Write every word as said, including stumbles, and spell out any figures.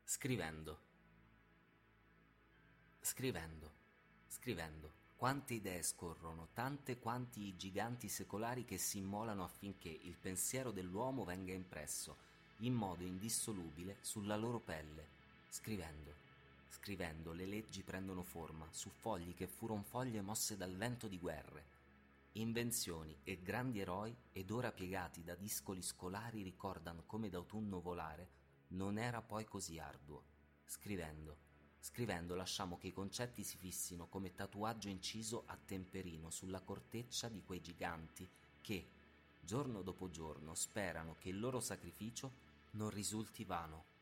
Scrivendo, scrivendo, scrivendo. Quante idee scorrono, tante quanti i giganti secolari che si immolano affinché il pensiero dell'uomo venga impresso, in modo indissolubile, sulla loro pelle. Scrivendo, scrivendo, le leggi prendono forma, su fogli che furon foglie mosse dal vento di guerre. Invenzioni e grandi eroi, ed ora piegati da discoli scolari, ricordan come d'autunno volare, non era poi così arduo. Scrivendo, scrivendo lasciamo che i concetti si fissino come tatuaggio inciso a temperino sulla corteccia di quei giganti che, giorno dopo giorno, sperano che il loro sacrificio non risulti vano.